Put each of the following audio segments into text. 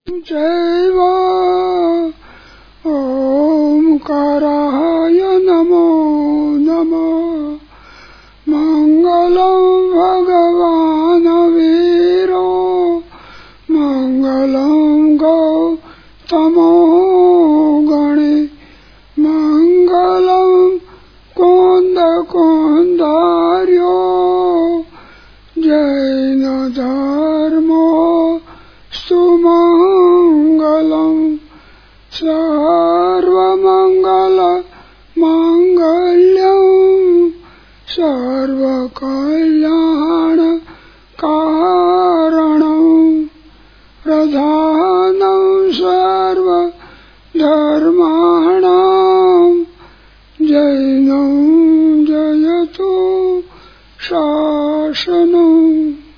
जैव ओंकाराय नमो नमः। मंगलं भगवान वीरो मंगलं गौतमो गणे मंगलं कोंद कोंदार्यो जैन धर्मो सुमंगलं सर्वमंगल मांगल्यं सर्वकल्याण कारणं प्रधानं सर्वधर्माणां जैनं जयतु शासनम्।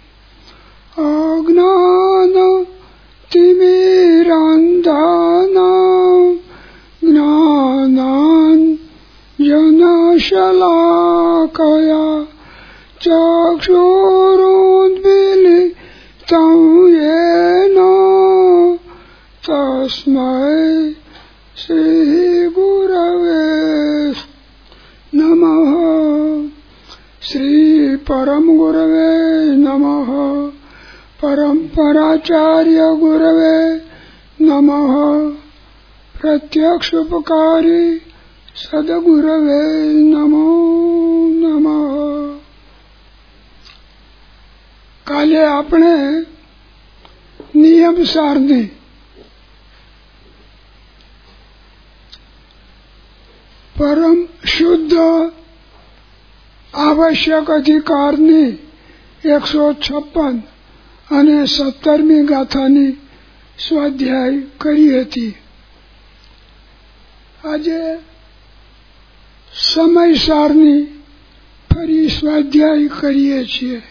अज्ञानतिमिरान्धानां ज्ञानाञ्जनशलाकया चक्षुरुन्मीलितं येन तस्मै श्रीगुरवे नमः। श्रीपरमगुरवे नमः। परम्पराचार्य गुरवे नमः। प्रत्यक्षोपकारी सद्गुरवे नमो नमः। काले आपणे नियम सारनी परम शुद्ध आवश्यक अधिकारनी 156 અને 17મી ગાથાની સ્વાધ્યાય કરી હતી। આજે સમયસારની ફરી સ્વાધ્યાય કરીએ છીએ।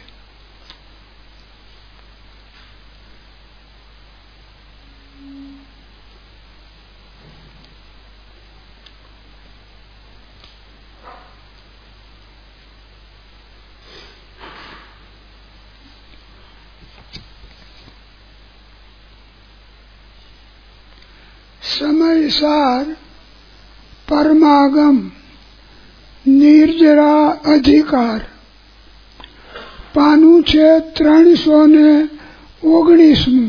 સમયસાર પરમાગમ નિર્જરા અધિકાર પાનું છે 319.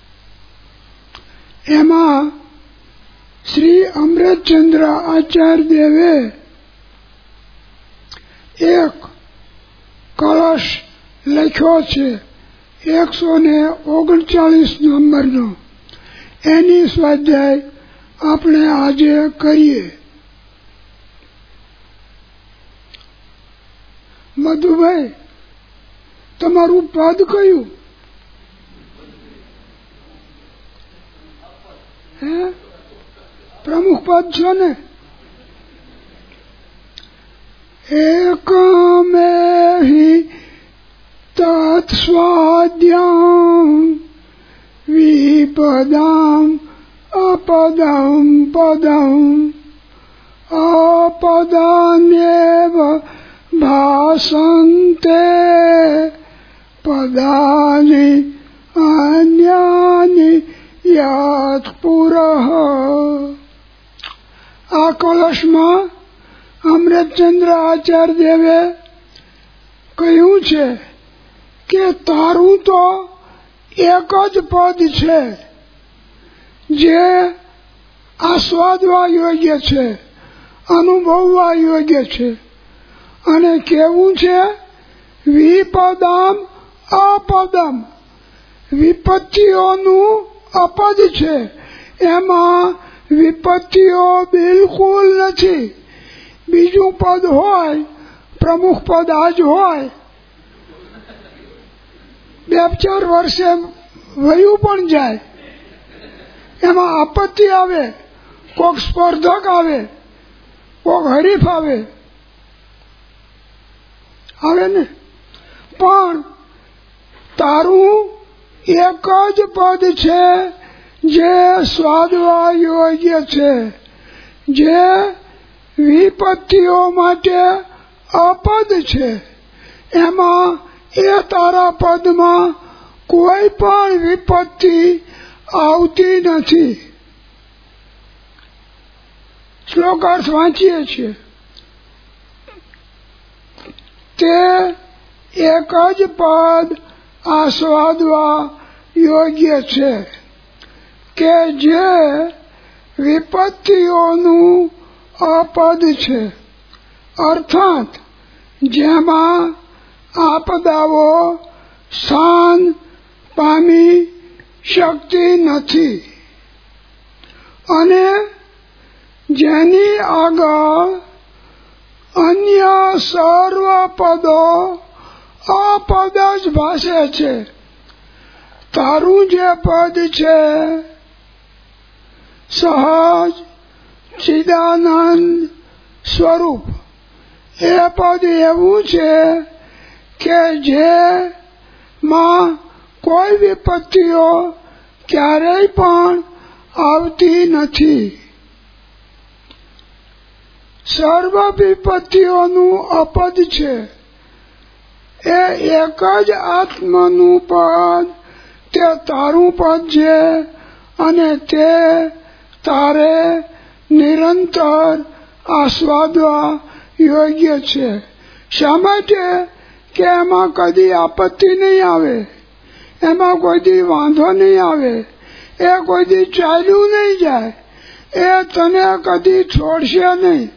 એમાં શ્રી અમૃતચંદ્ર આચાર્ય દેવે એક કળશ લખ્યો છે 139 નંબરનો। એની સ્વાધ્યાય આપણે આજે કરીએ। મધુભાઈ, તમારું પદ કયું? હે, પ્રમુખ પદ છો ને? એકમેહિ તત્સ્વાદ્યામ વિપદામ अपदं पदं अपदान्येव भासन्ते पदानि अन्यानि यत्पुरः। આ કળશમાં અમૃતચંદ્ર આચાર્ય દેવે કહ્યું છે કે તારું તો એક જ પદ છે જે આસ્વાદવા યોગ્ય છે, અનુભવવા યોગ્ય છે। અને કેવું છે? વિપદામ અપદમ, વિપત્તિઓનું અપદ છે। એમાં વિપત્તિઓ બિલકુલ નથી। બીજું પદ હોય, પ્રમુખ પદ આજ હોય, 2-4 વર્ષે વયું પણ જાય, એમાં આપત્તિ આવે, કોક સ્પર્ધક આવે, કોક હરીફ આવે ને। પણ તારું એક જ પદ છે જે સ્વાદવા યોગ્ય છે, જે વિપત્તિઓ માટે અપદ છે। એમાં એ તારા પદમાં કોઈ પણ વિપત્તિ આવતી નથી. શ્લોકાર્થ વાંચીએ છીએ. તે એક જ પદ આસ્વાદવા યોગ્ય છે કે જે વિપત્તિઓનું અપદ છે, અર્થાત જેમાં આપદાઓ સ્થાન પામી શકતી નથી અને જેની આગળ અન્ય સર્વ પદો અપદ જ ભાસે છે. તારું જે પદ છે સહજ ચિદાનંદ સ્વરૂપ, એ પદ એવું છે કે જેમાં કોઈ વિપત્તિઓ ક્યારેય પણ આવતી નથી. સર્વ વિપત્તિઓનું અપદ છે. એ એક જ આત્માનું પદ, તે તારું પદ છે અને તે તારે નિરંતર આસ્વાદવા યોગ્ય છે. શા માટે? કે એમાં કદી આપત્તિ નહીં આવે, એમાં કોઈ દી વાંધો નહીં આવે, એ કોઈ દી ચાલ્યું નહીં જાય, એ તને કદી છોડશે નહીં.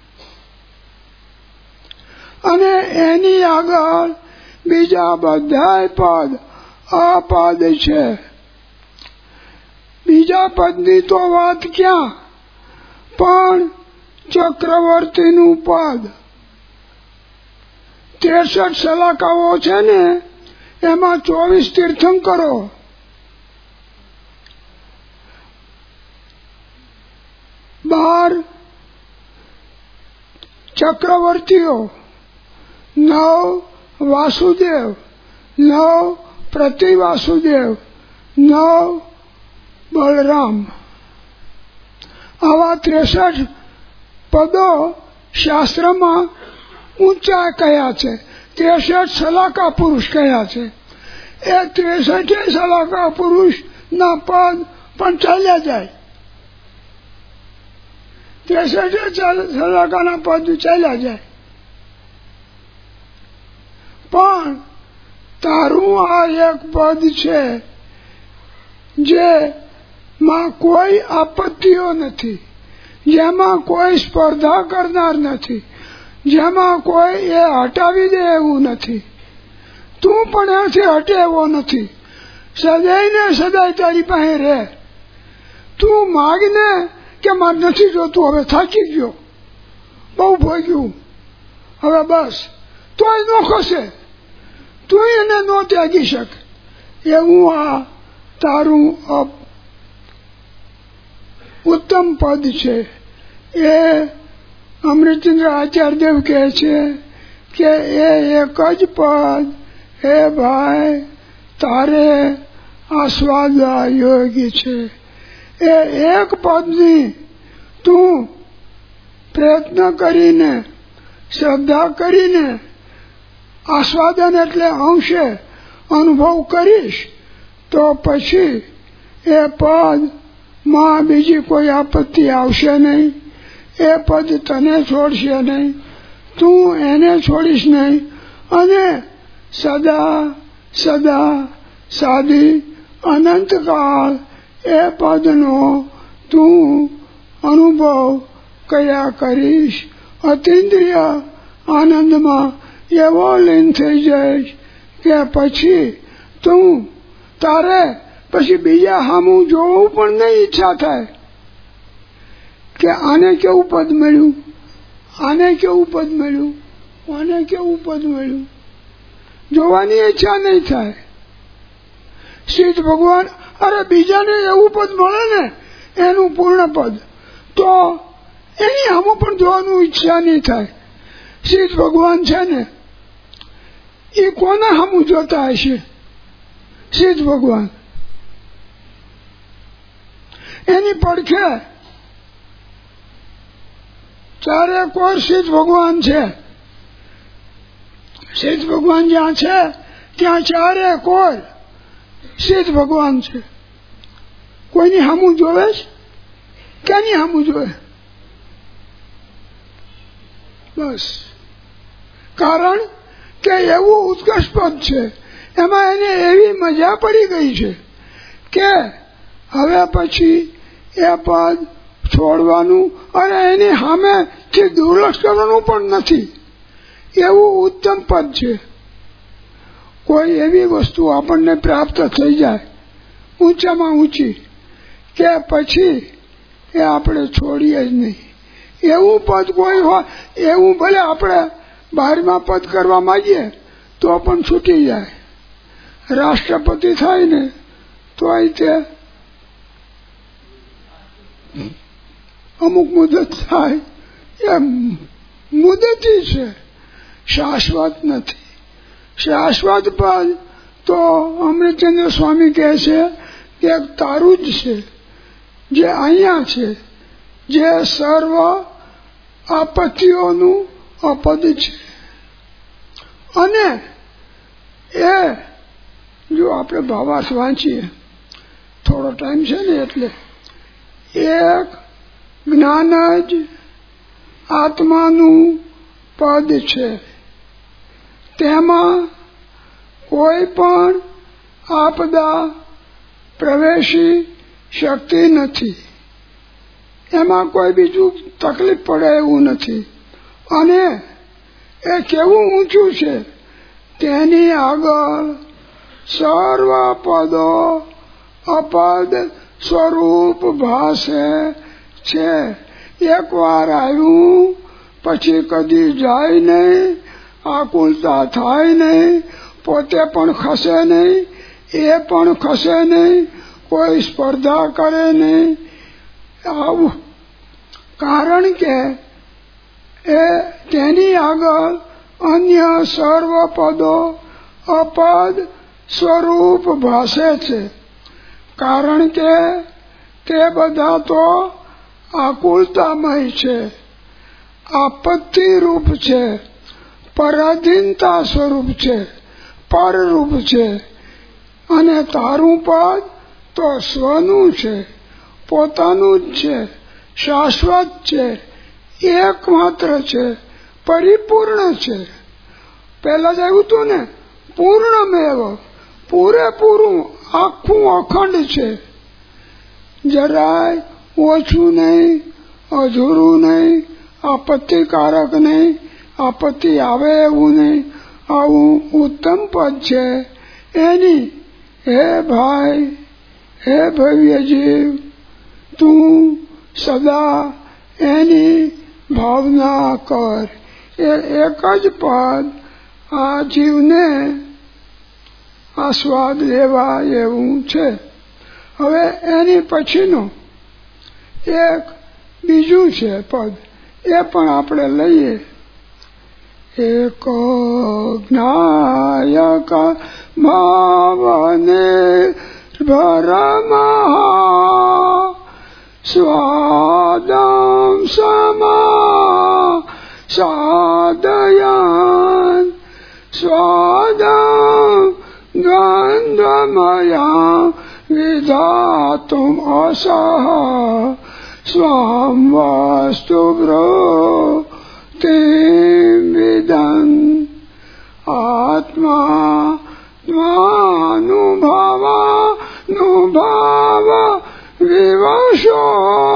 અને એની આગળ બીજા બધા પદ અપદ છે. બીજા પદની તો વાત ક્યાં, પણ ચક્રવર્તીનું પદ 63 શલાકાઓ છે ને, એમાં 24 તીર્થંકરો, 12 ચક્રવર્તીઓ, 9 વાસુદેવ, 9 પ્રતિવાસુદેવ, 9 બલરામ. આવા 63 પદો શાસ્ત્રમાં ઊંચા કયા છે. 63 શલાકા પુરુષ કયા છે. એ 63 શલાકા પુરુષ ના પદ પણ ચાલ્યા જાય. 63 શલાકાના પદ ચાલ્યા જાય. પણ તારું આ એક પદ છે જેમાં કોઈ આપત્તિઓ નથી, જેમાં કોઈ સ્પર્ધા કરનાર નથી, જેમાં કોઈ એ હટાવી દે એવું નથી. તું પણ એથી હટે એવો નથી. સદાય ને સદાય તારી પાસે રહે. તું માગને કે મારે નથી જોતું, હવે થાકી ગયો, બહુ ભોગ્યું, હવે બસ, તોય ન ખસે, તું એને ન ત્યાગી શક. એવું આ તારું ઉત્તમ પદ છે. એ અમૃતચંદ્ર આચાર્યદેવ કહે છે કે એ એક જ પદ હે ભાઈ તારે આસ્વાદવા યોગ્ય છે. એ એક પદની તું પ્રયત્ન કરીને, શ્રદ્ધા કરીને, આસ્વાદન એટલે અંશે અનુભવ કરીશ તો પછી એ પદ માં બીજી કોઈ આપત્તિ આવશે નહીં. એ પદ તને છોડશે નહીં, તું એને છોડીશ નહીં, અને સદા સદા સાદી અનંતકાળ એ પદનો તું અનુભવ કર્યા કરીશ. અતિન્દ્રિય આનંદમાં એવો લીન થઈ જઈશ કે પછી તું તારે પછી બીજા સામું જોવું પણ નહીં ઈચ્છા થાય કે આને કેવું પદ મળ્યું, આને કેવું પદ મળ્યું, આને કેવું પદ મળ્યું, જોવાની ઈચ્છા નહીં થાય. સિદ્ધ ભગવાન અરે બીજાને એવું પદ મળે ને એનું પૂર્ણ પદ, તો એની સામું પણ જોવાનું ઈચ્છા નહીં થાય. સિદ્ધ ભગવાન છે ને એ કોના સામું જોતા હશે? સિદ્ધ ભગવાન એની પડખે ચારે કોર સિદ્ધ ભગવાન છે. સિદ્ધ ભગવાન જ્યાં છે ત્યાં ચારે કોર સિદ્ધ ભગવાન છે. કોઈની સામું જોવે છે? ક્યાંની સામું જોવે? બસ. કારણ કે એવું ઉત્કર્ષ પદ છે, એમાં એને એવી મજા પડી ગઈ છે કે હવે પછી એ પદ છોડવાનું અને એની સામેથી દુર્લક્ષ કરવાનું પણ નથી. એવું ઉત્તમ પદ છે. કોઈ એવી વસ્તુ આપણને પ્રાપ્ત થઈ જાય ઊંચામાં ઊંચી કે પછી એ આપણે છોડીએ જ નહીં. એવું પદ કોઈ હોય, એવું ભલે આપણે 12મા પદ કરવા માંગીએ તો પણ છૂટી જાય. રાષ્ટ્રપતિ થાય ને તો તે અમુક મુદત થાય, એ મુદતી છે, શાશ્વત નથી. શાશ્વત પદ તો અમૃતચંદ્ર સ્વામી કહે છે કે તારું જ છે, જે અહીંયા છે, જે સર્વ આપત્તિઓનું અપદ છે. અને એ જો આપણે ભાવાર્થ વાંચીએ, થોડો ટાઈમ છે ને એટલે, એક જ્ઞાન જ આત્માનું પદ છે. તેમાં કોઈ પણ આપદા પ્રવેશી શકતી નથી. એમાં કોઈ બીજું તકલીફ પડે એવું નથી. અને એ કેવું ઊંચું છે, તેની આગળ સર્વ પદો અપદ સ્વરૂપ ભાસે છે. એક વાર આવ્યું પછી કદી જાય નહીં, આકુલતા થાય નહીં, પોતે પણ ખસે નહીં, એ પણ ખસે નહીં, કોઈ સ્પર્ધા કરે નહીં. આવું કારણ કે એ તેની આગળ અન્ય સર્વ પદો અપદ સ્વરૂપ ભાસે છે. કારણ કે તે બધા તો આકુલતામય છે, આપત્તિ રૂપ છે, પરાધીનતા સ્વરૂપ છે, પરરૂપ છે. અને તારું પદ તો સ્વનું છે, પોતાનું જ છે, શાશ્વત છે, એકમાત્ર છે, પરિપૂર્ણ છે. પહેલા જ આવ્યું હતું ને, પૂર્ણમેવ, પૂરેપૂરું, આખું અખંડ છે. જરાય ઓછું નહીં, અધૂરું નહીં, આપત્તિકારક નહીં, આપત્તિ આવે એવું નહીં. આવું ઉત્તમ પદ છે. એની હે ભાઈ, હે ભવ્ય જીવ, તું સદા એની ભાવના કર. એ એક જ પદ આ જીવને આસ્વાદ લેવા એવું છે. હવે એની પછીનું એક બીજું છે પદ, એ પણ આપણે લઈએ. એક જ્ઞાયક ભાવને ભરમા સ્વાદમ સમા સાદયાન સ્વાદમ ગંધમયા વિધાતુમ અસહ સ્વામ વાસ્તુ વિદન આત્મા નુભાવ વિવશો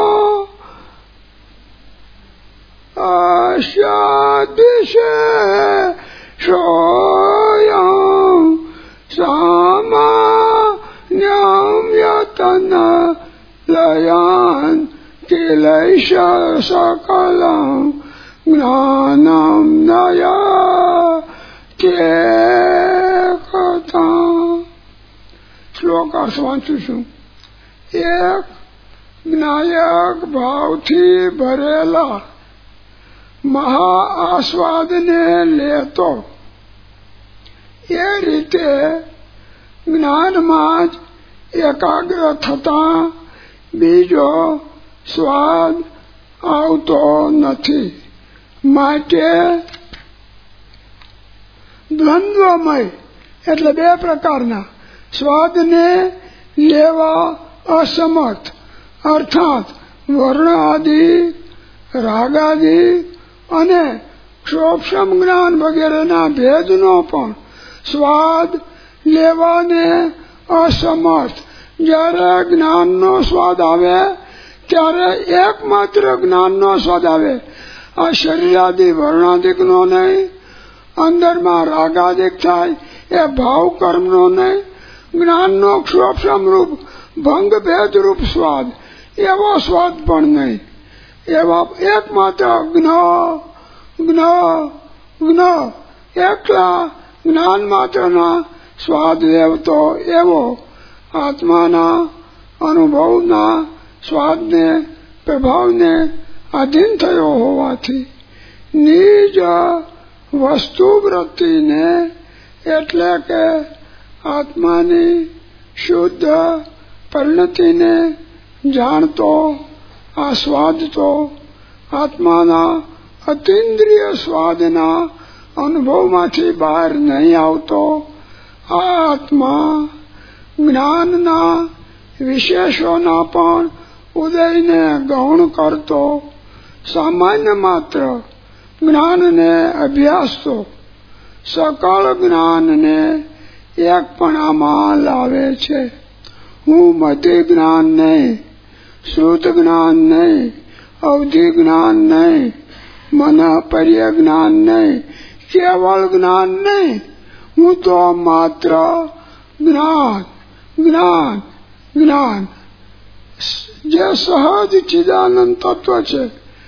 આશ્યાદિશે શોયં સામાન્યં યતન લયાન કિલૈષ સકલં જ્ઞાનમ નયા કે કથા. શ્લોક અર્થ વાંચું છું. એક જ્ઞાયક ભાવથી ભરેલા મહા આસ્વાદને લેતો, એ રીતે જ્ઞાનમાં જ એકાગ્ર થતા બીજો સ્વાદ આવતો નથી. માટે દ્વંદ્વમય એટલે બે પ્રકારના સ્વાદને લેવા અસમર્થ અર્થાત વર્ણ આદિ રાગાદિ અને ક્ષોક્ષમ જ્ઞાન વગેરેના ભેદનો પણ સ્વાદ લેવાને અસમર્થ. જ્યારે જ્ઞાનનો સ્વાદ આવે ત્યારે એકમાત્ર જ્ઞાનનો સ્વાદ આવે. આ શરીરાદિ વર્ણાદિકનો નહીં, અંદરમાં રાગાદિક થાય એ ભાવ કર્મનો નહીં, જ્ઞાનનો ક્ષોક્ષમ રૂપ ભંગ ભેદ રૂપ સ્વાદ એવો સ્વાદ પણ નહીં. એવા એકમાત્ર જ્ઞ એકલા જ્ઞાન માત્રના સ્વાદ લેવતો એવો આત્માના અનુભવના સ્વાદને પ્રભાવને આધીન થયો હોવાથી નિજ વસ્તુ વૃત્તિને એટલે કે આત્માની શુદ્ધ પરિણતિને જાણતો આ સ્વાદ તો આત્માના અતિન્દ્રિય સ્વાદના અનુભવમાંથી બહાર નહીં આવતો. આ આત્મા જ્ઞાનના વિશેષોના પણ ઉદયને ગૌણ કરતો સામાન્ય માત્ર જ્ઞાનને અભ્યાસતો સકળ જ્ઞાનને એકપણામાં લાવે છે. હું મધ્ય જ્ઞાન નહીં, શ્રુત જ્ઞાન નહીં, અવધિ જ્ઞાન નહીં, મન પર્ય જ્ઞાન નહીં, કેવળ જ્ઞાન નહીં, હું તો માત્ર જ્ઞાન જ્ઞાન જ્ઞાન જે સહજ ચિદાનંદ તત્વ છે.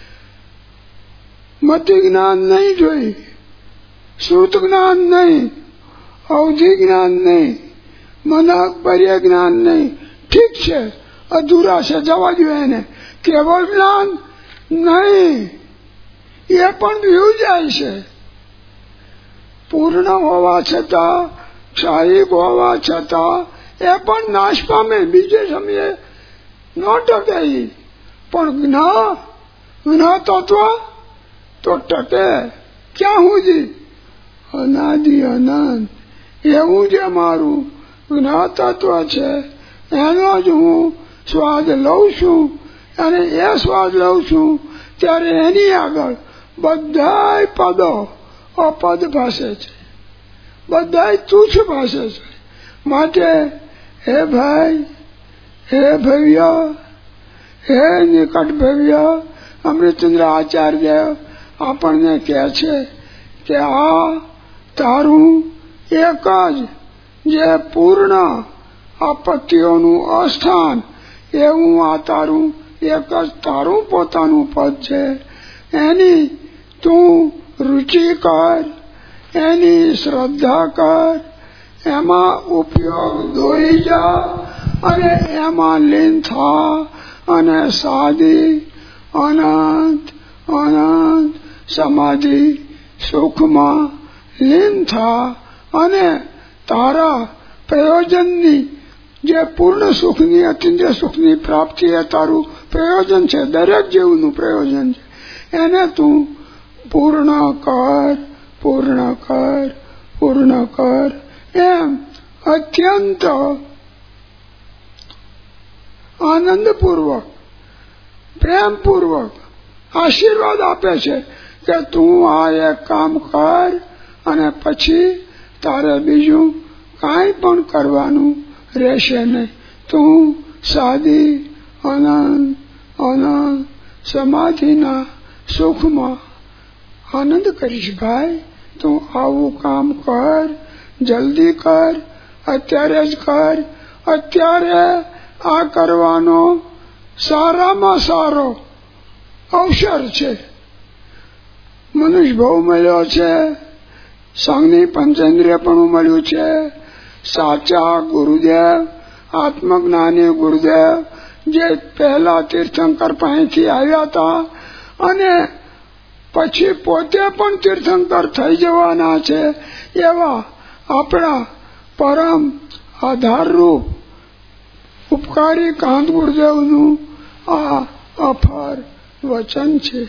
મતિ જ્ઞાન નહીં જોઈ, શ્રુત જ્ઞાન નહીં, અવધિ જ્ઞાન નહીં, મન પર્ય જ્ઞાન નહીં. ઠીક છે, અધૂરા છે, જવા દો એને. કેવળ જ્ઞાન નહીં, એ પણ વ્યૂ જાય છે. પૂર્ણ હોવા છતાં, ક્ષાયિક હોવા છતાં એ પણ નાશ પામે, બીજે સમયે ન ટકે. પણ જ્ઞ તત્વ તો ટકે. ક્યાં સુધી? અનાદિ અનંત. એવું જે મારું જ્ઞ તત્વ છે એનો જ હું સ્વાદ લઉં છું. અને એ સ્વાદ લઉં છું ત્યારે એની આગળ બધા પદો અપદ ભાષે છે, બધા તુચ્છ ભાષે છે. માટે હે ભાઈ, હે ભવ્ય, હે નિકટ ભવ્ય, અમૃતચંદ્ર આચાર્ય આપણને કહે છે કે આ તારું એક જ જે પૂર્ણ આપત્તિઓનું અસ્થાન એવું આ તારું એક જ તારું પોતાનું પદ છે. એની તું રુચિ કર, એની શ્રદ્ધા કર, એમાં ઉપયોગ દોરી જા અને એમાં લીન થા અને સાદી અનંત અનંત સમાધિ સુખમાં લીન થા અને તારા પ્રયોજનની જે પૂર્ણ સુખની અતિન્દ્રિય સુખની પ્રાપ્તિ એ તારું પ્રયોજન છે. દરેક જીવનું પ્રયોજન છે. એને તું પૂર્ણ કર, પૂર્ણ કર, પૂર્ણ કર. એમ અત્યંત આનંદપૂર્વક પ્રેમપૂર્વક આશીર્વાદ આપે છે કે તું આ એક કામ કર અને પછી તારે બીજું કાંઈ પણ કરવાનું રહેશે નહીં. તું સાદી અનંત અનંત સમાધિના સુખમાં આનંદ કરીશ. ભાઈ, તું આવું કામ કર, જલ્દી કર, અત્યારે જ કર. અત્યારે આ કરવાનો સારામાં સારો અવસર છે. મનુષ્ય ભાવ મળ્યો છે, સંઘની પંચેન્દ્રિય પણ મળ્યું છે. સાચા ગુરુદેવ, આત્મજ્ઞાની ગુરુદેવ જે પહેલા તીર્થંકર પાસેથી આવ્યા હતા અને પછી પોતે પણ તીર્થંકર થઈ જવાના છે, એવા આપણા પરમ આધારરૂપ ઉપકારી કાંત ગુરુદેવનું આ અફાર વચન છે.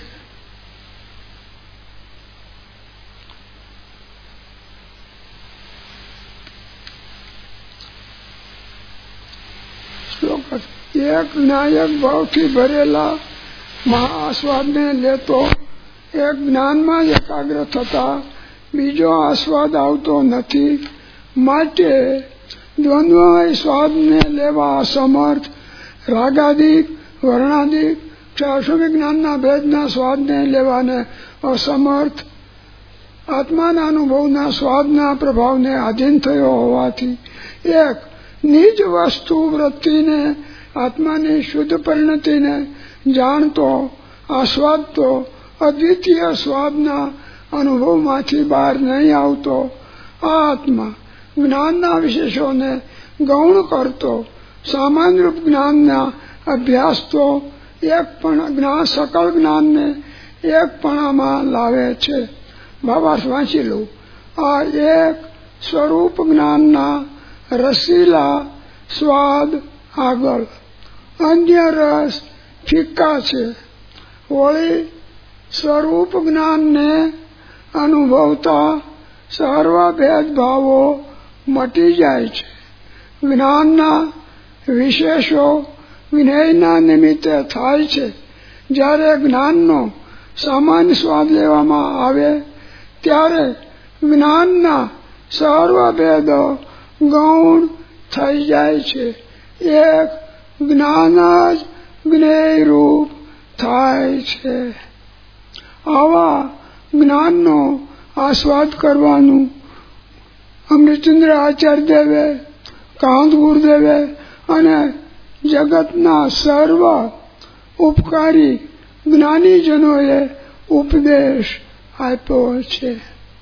શ્લોક એક નાયક ભાવથી ભરેલા મહાઆસ્વાદને લેતો એક જ્ઞાનમાં એકાગ્ર થતા બીજો આસ્વાદ આવતો નથી. માટે દ્વંદ્વમય સ્વાદને લેવા અસમર્થ, રાગાદિક વર્ણાદિક શાશ્વત જ્ઞાનના ભેદના સ્વાદને લેવાને અસમર્થ, આત્માના અનુભવના સ્વાદના પ્રભાવને આધીન થયો હોવાથી એક નિજ વસ્તુ વૃત્તિને આત્માની શુદ્ધ પરિણતિને જાણતો આસ્વાદતો અદ્વિતીય સ્વાદના અનુભવમાંથી બહાર નહીં આવતો આ આત્મા જ્ઞાનના વિશેષોને ગૌણ કરતો સામાન્ય રૂપ જ્ઞાનના અભ્યાસ તો સકળ જ્ઞાનને એકપણામાં લાવે છે. ભાવાર્થ વાંચી લઉં. આ એક સ્વરૂપ જ્ઞાનના રસીલા સ્વાદ આગળ અન્ય રસ ફિક્કા છે. વળી સ્વરૂપ જ્ઞાનને અનુભવતા સર્વ ભેદભાવો મટી જાય છે. જ્ઞાનના વિશેષો વિનયના નિમિત્તે થાય છે. જ્યારે જ્ઞાનનો સામાન્ય સ્વાદ લેવામાં આવે ત્યારે જ્ઞાનના સર્વ ભેદો ગૌણ થઈ જાય છે. એક જ્ઞાન જ જ્ઞેય રૂપ થાય છે. આવા જ્ઞાનનો આસ્વાદ કરવાનું અમૃતચંદ્ર આચાર્ય દેવે, કાંત ગુરુદેવે અને જગતના સર્વ ઉપકારી જ્ઞાનીજનોએ ઉપદેશ આપ્યો છે.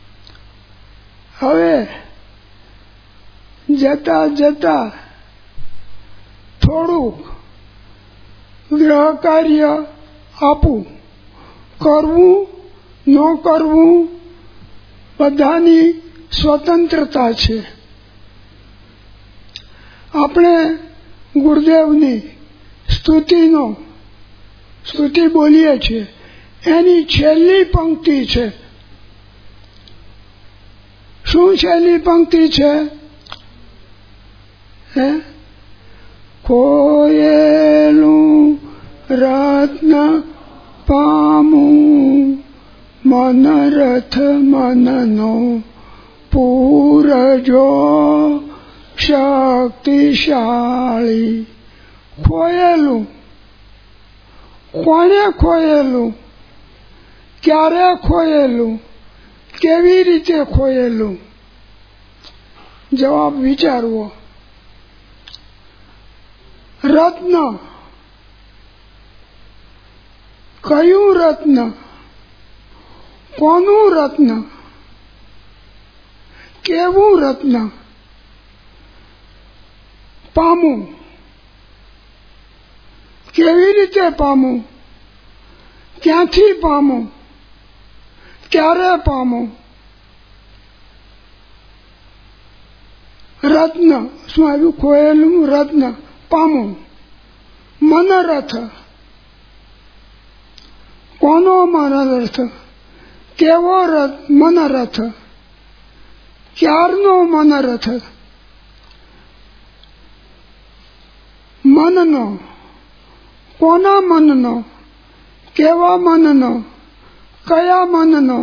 હવે જતા જતા થોડુંક ગ્રહ કાર્ય આપું. કરવું ન કરવું બધાની સ્વતંત્રતા છે. આપણે ગુરુદેવની સ્તુતિ બોલીએ છીએ, એની છેલ્લી પંક્તિ છે. શું છેલ્લી પંક્તિ છે? ખોયેલું રત્ન પામું મનરથ મનનો પૂરજો શક્તિશાળી. ખોયેલું કોણે ખોયેલું? ક્યારે ખોયેલું? કેવી રીતે ખોયેલું? જવાબ વિચારવો. રત્ન, કયું રત્ન? કોનું રત્ન? કેવું રત્ન? પામું, કેવી રીતે પામું? ક્યાંથી પામું? ક્યારે પામું? રત્ન શું આવ્યું? ખોયેલું રત્ન પામું. મનરથ, કોનો મનરથ? કેવો મનરથ? ક્યારનો મનરથ? મનનો. કોના મનનો? કેવા મનનો? કયા મનનો?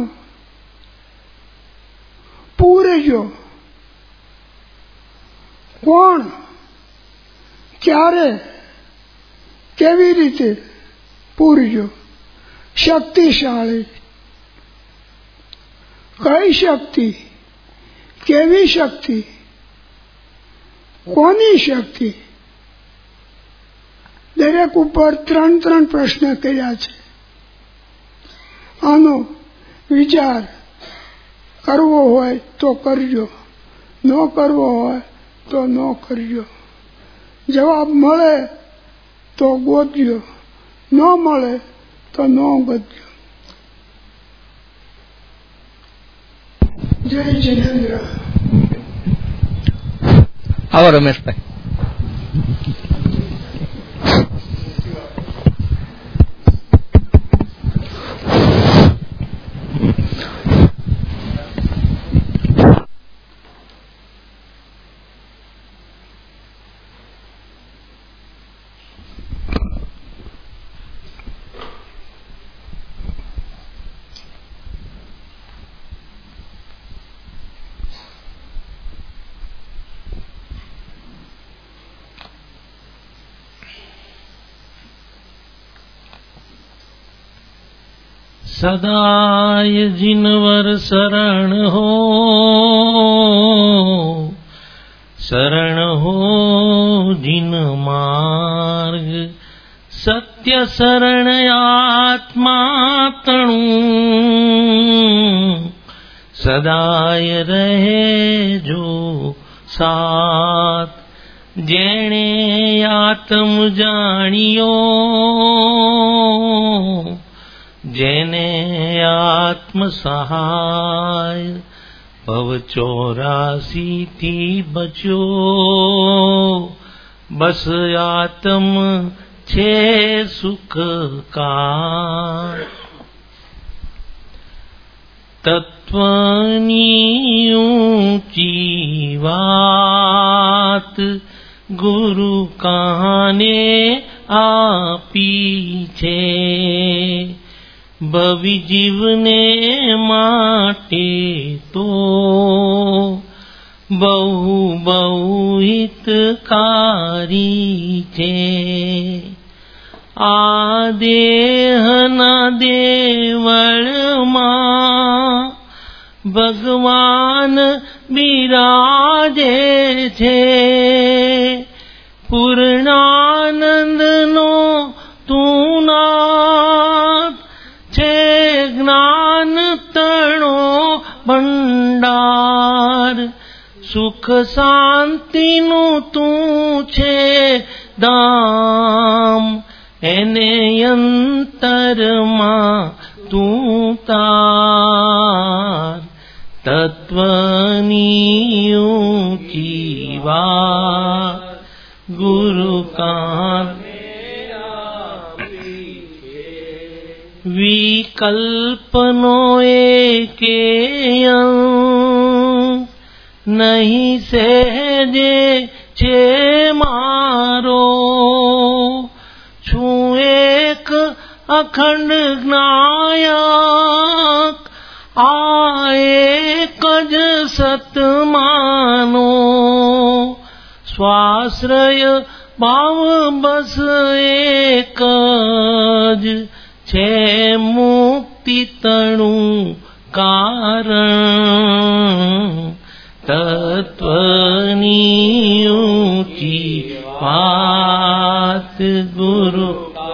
પૂરજો. કોણ? ક્યારે? કેવી રીતે? પૂરજો. શક્તિશાળી. કઈ શક્તિ? કેવી શક્તિ? કોની શક્તિ? દરેક ઉપર 3 પ્રશ્ન કર્યા છે. આનો વિચાર કરવો હોય તો કરજો, ન કરવો હોય તો ન કરજો. જવાબ મળે તો ગોતજો, ન મળે તો ન ગોતજો. જય જિનેન્દ્ર. આવો રમેશભાઈ. सदाय जिनवर शरण हो जिन मार्ग सत्य शरण आत्मा तणु सदाय रहे जो साथ जेणे आत्म जानियो जेने आत्म सहाय भव 84 थी बचो बस आत्म छे सुख का तत्वनी ऊंची बात गुरु काने आपी छे भवी जीवने माटे तो बहु बहु हितकारी छे आ देहना देवळमां भगवान बिराजे छे पूर्णानंदनो તું નાથ છે જ્ઞાન તણો ભંડાર સુખ શાંતિનું તું છે ધામ એને અંતરમાં તું તાર તત્વની ઊંચી વાત ગુરુ કાન વિકલ્પનો એકેય નહીં સહેજે છે મારો છું એક અખંડ જ્ઞાયક આ એક જ સતમાનો સ્વાશ્રય ભાવ બસ એક જ છે મુક્તિ તણું કારણ તત્વની ઊંચી વાત ગુરુ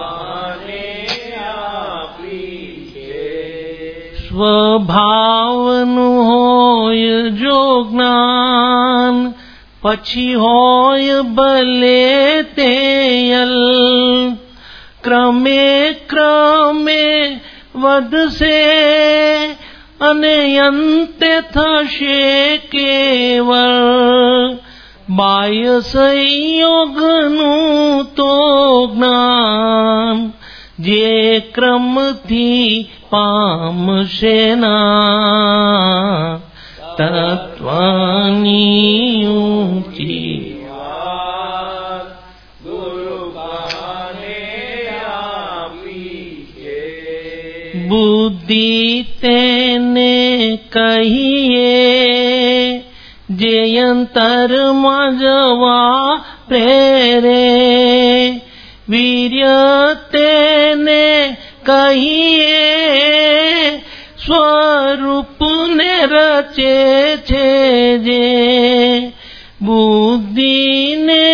સ્વભાવનું હોય જો જ્ઞાન પછી હોય ભલે તે અલ્પ ક્રમે ક્રમે વધશે અને અંતે થશે કેવળ બાહ્ય સંયોગનું તો જ્ઞાન જે ક્રમથી પામશે ના તત્વની ઊંચી બુદ્ધિ તેને કહીએ જે અંતરમાં જવા પ્રેરે વીર્ય તેને કહીએ સ્વરૂપને રચે છે જે બુદ્ધિને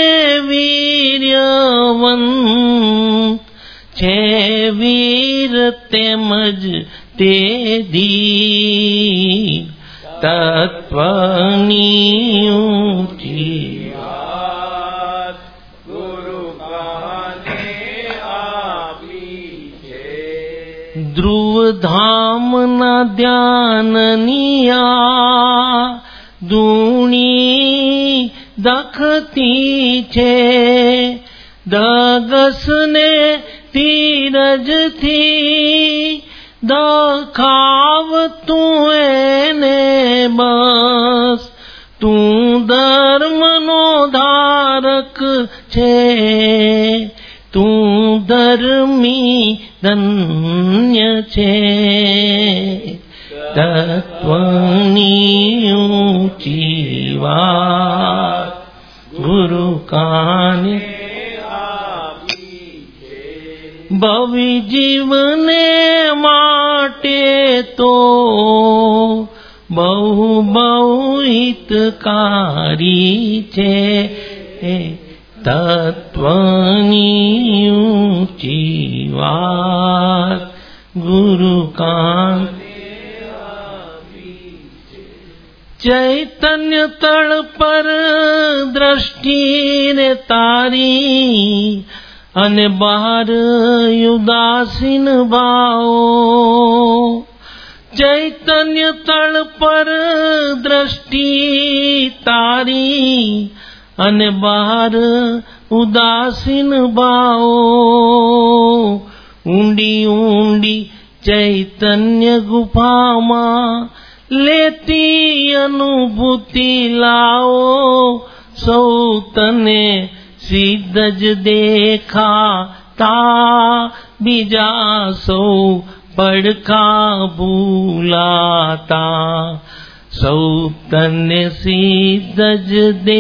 વીર્યવંત છે વીર તેમજ તે ધી તત્વની ઊંચી વાત ગુરુ કાને આપી છે ધ્રુવધામના ધ્યાનની આ ધૂણી દખતી છે દગસને ધીરજથી દખાવ તું એને બસ તું ધર્મનો ધારક છે તું ધર્મી ધન્ય છે તત્વની ઊંચી વાત ગુરુ કાને ભવિ જીવને માટે તો બહુ બહુ હિતકારી છે તત્વની ઊંચી વાત ગુરુ કાંત ચૈતન્ય તળ પર દ્રષ્ટિને તારી અને બહાર ઉદાસીન ભાવો ચૈતન્ય તળ પર દ્રષ્ટિ તારી અને બહાર ઉદાસીન ભાવો ઊંડી ઊંડી ચૈતન્ય ગુફામાં લેતી અનુભૂતિ લાવો સૌ તને સિદ્ધ જ દેખાતા બીજા સૌ પડખા ભૂલાતા સૌ તને સિદ્ધ જ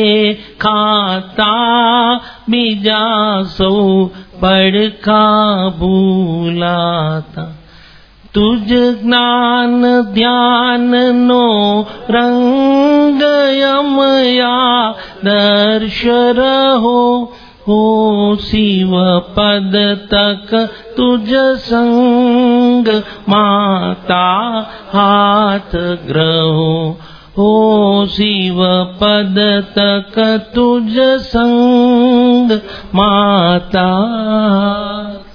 દેખાતા બીજા સૌ પડખા ભૂલાતા તુજ જ્ઞાન ધ્યાનનો રંગ યમયા દર્શ રહો હો શિવ પદ તક તુજ સંગ માતા હાથ ગ્રહો હો શિવ પદ તક તુજ સંગ માતા